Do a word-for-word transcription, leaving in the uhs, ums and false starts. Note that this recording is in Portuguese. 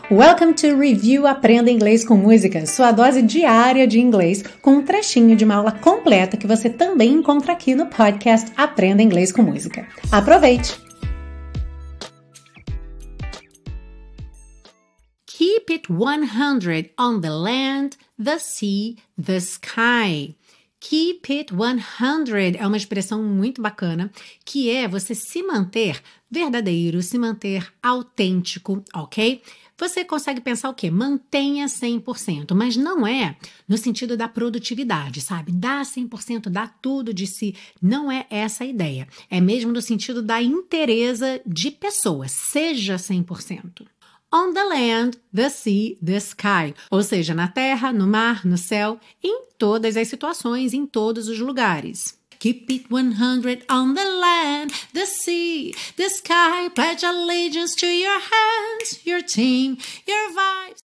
Welcome to Review Aprenda Inglês com Música, sua dose diária de inglês, com um trechinho de uma aula completa que você também encontra aqui no podcast Aprenda Inglês com Música. Aproveite! Keep it one hundred on the land, the sea, the sky. Keep it one hundred é uma expressão muito bacana, que é você se manter verdadeiro, se manter autêntico, ok? Você consegue pensar o quê? Mantenha cem por cento, mas não é no sentido da produtividade, sabe? Dá cem por cento, dá tudo de si. Não é essa a ideia. É mesmo no sentido da inteireza de pessoa. Seja cem por cento. On the land, the sea, the sky. Ou seja, na terra, no mar, no céu, em todas as situações, em todos os lugares. Keep it one hundred on the land, the sea, the sky. Pledge allegiance to your hands, your team, your